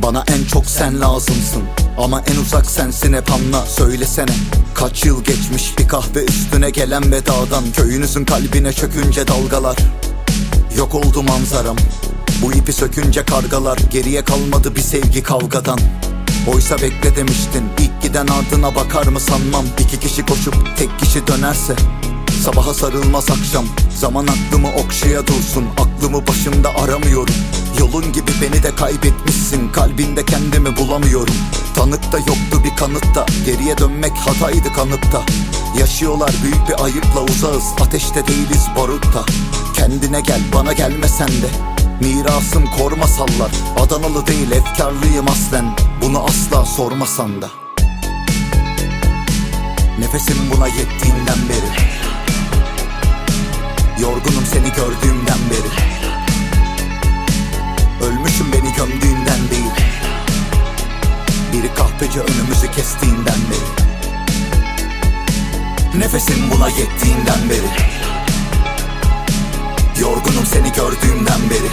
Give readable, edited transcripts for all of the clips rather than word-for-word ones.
Bana en çok sen lazımsın, ama en uzak sensin hep, anla. Söylesene, kaç yıl geçmiş bir kahve üstüne gelen vedadan. Köyünüzün kalbine çökünce dalgalar, yok oldu manzaram. Bu ipi sökünce kargalar, geriye kalmadı bir sevgi kavgadan. Oysa bekle demiştin, ilk giden ardına bakar mı sanmam. İki kişi koşup tek kişi dönerse sabaha sarılmaz akşam. Zaman aklımı okşaya dursun, aklımı başımda aramıyorum. Yolun gibi beni de kaybetmişsin, kalbinde kendimi bulamıyorum. Tanıkta yoktu bir kanıtta, geriye dönmek hataydı kanıpta. Yaşıyorlar büyük bir ayıpla, uzağız, ateşte değiliz barutta. Kendine gel, bana gelme sen de, mirasım korma sallar. Adanalı değil efkarlıyım aslen, bunu asla sormasan da. Nefesim buna yettiğinden beri, yorgunum seni gördüğümden beri. Ölmüşüm beni gömdüğünden değil, biri kahpece önümüzü kestiğinden beri. Nefesim buna yettiğinden beri, yorgunum seni gördüğümden beri.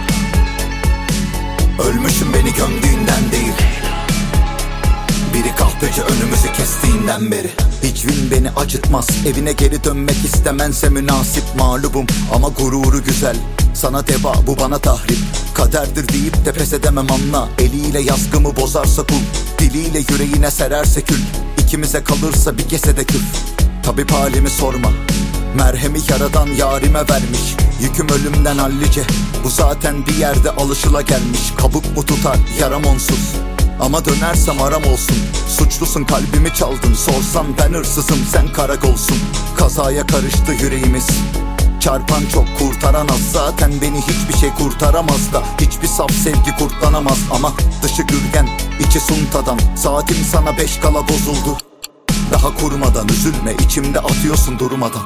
Ölmüşüm beni gömdüğünden değil, biri kahpece önümüzü kestiğinden beri. Hiç win beni acıtmaz, evine geri dönmek istemense münasip. Mağlubum ama gururu güzel, sana deva bu bana tahrip. Kaderdir deyip de pes edemem, anla. Eliyle yazgımı bozarsa kul, diliyle yüreğine sererse kül. İkimize kalırsa bir kesede küf. Tabip halimi sorma, merhemi yaradan yarime vermiş. Yüküm ölümden hallice, bu zaten bir yerde alışılagelmiş. Kabuk mu tutar yaram onsuz, ama dönersem aram olsun. Suçlusun kalbimi çaldın, sorsam ben hırsızım sen karakolsun. Kazaya karıştı yüreğimiz, çarpan çok kurtaran az. Zaten beni hiçbir şey kurtaramaz da, hiçbir saf sevgi kurtlanamaz. Ama dışı gürgen içi suntadan, saatim sana 5 kala bozuldu. Daha kurmadan üzülme, içimde atıyorsun durmadan.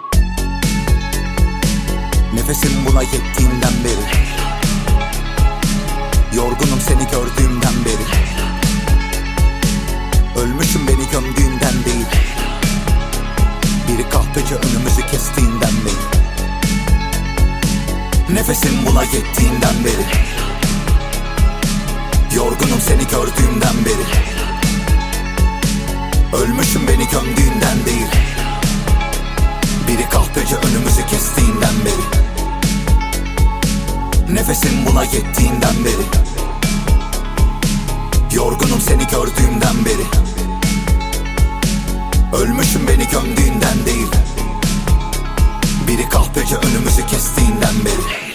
Nefesim buna yettiğinden beri, yorgunum seni gördüğümden beri. Ölmüşüm beni gömdüğünden değil, biri kahpece önümüzü kestiğinden beri. Nefesim buna yettiğinden beri, yorgunum seni gördüğümden beri. Ölmüşüm beni gömdüğünden değil, biri kahpece önümüzü kestiğinden beri. Nefesim buna yettiğinden beri, yorgunum seni gördüğümden beri. Ölmüşüm beni gömdüğünden değil, biri kahpece önümüzü kestiğinden beri.